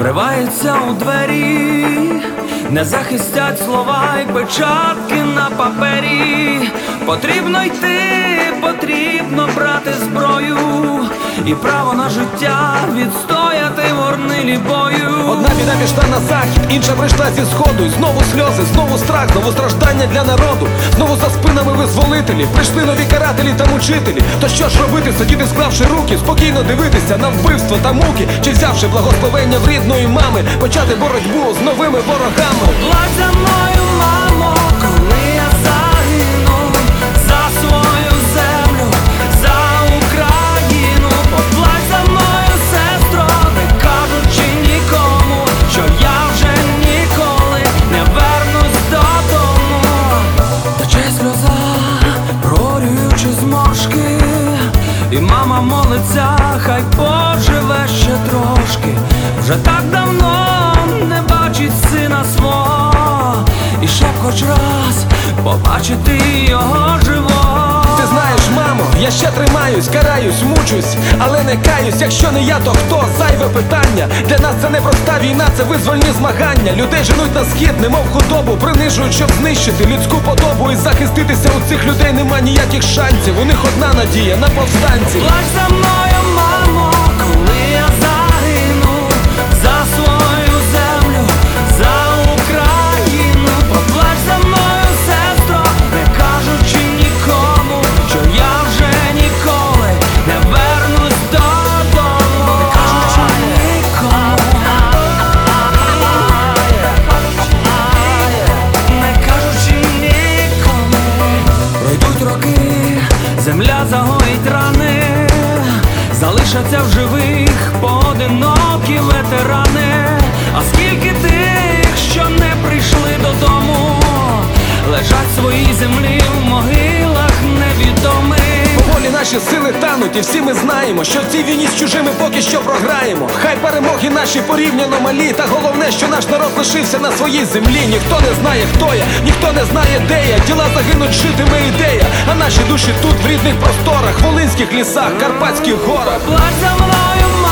вривається у двері, не захистять слова й печатки на папері. Потрібно йти, потрібно брати зброю і право на життя відстояти в горнилі бою. Одна біда пішла на захід, інша прийшла зі сходу. І знову сльози, знову страх, знову страждання для народу. Знову за спинами визволителі, прийшли нові карателі та мучителі. То що ж робити, сидіти склавши руки, спокійно дивитися на вбивство та муки? Чи взявши благословення в рідної мами, почати боротьбу з новими ворогами? Плач за мною, мамо, коли я загину за свою землю, за Україну. Поплач за мною, сестро, не кажучи нікому, що я вже ніколи не вернусь додому. Тече сльоза, прорюючи зморшки, і мама молиться, хай поживе ще трошки. Вже так давно не бачить сина свого, і ще б хоч раз побачити його живого. Ти знаєш, мамо, я ще тримаюсь, караюсь, мучусь, але не каюсь. Якщо не я, то хто? Зайве питання. Для нас це не проста війна, це визвольні змагання. Людей женуть на схід, немов худобу, принижують, щоб знищити людську подобу. І захиститися у цих людей нема ніяких шансів. У них одна надія на повстанців. Плач за мною, мамо, коли я загину за свою землю, за Україну. Поплач за мною, сестро, не кажучи нікому, що я вже ніколи не вернусь додому. Не кажучи нікому, не кажучи нікому. Пройдуть роки, земля загоїть рани, залишаться в живих поодинокі ветерани. А скільки тих, що не прийшли додому, лежать в своїй землі в могилах невідомих. Поволі наші сили тануть, і всі ми знаємо, що в цій війні з чужими поки що програємо. Хай перемоги наші порівняно малі, та головне, що наш народ лишився на своїй землі. Ніхто не знає, хто я, ніхто не знає, де я. Діла загинуть, житиме ідея, а наші душі тут, в рідних просторах, волинських лісах, карпатських горах. Плач за мною,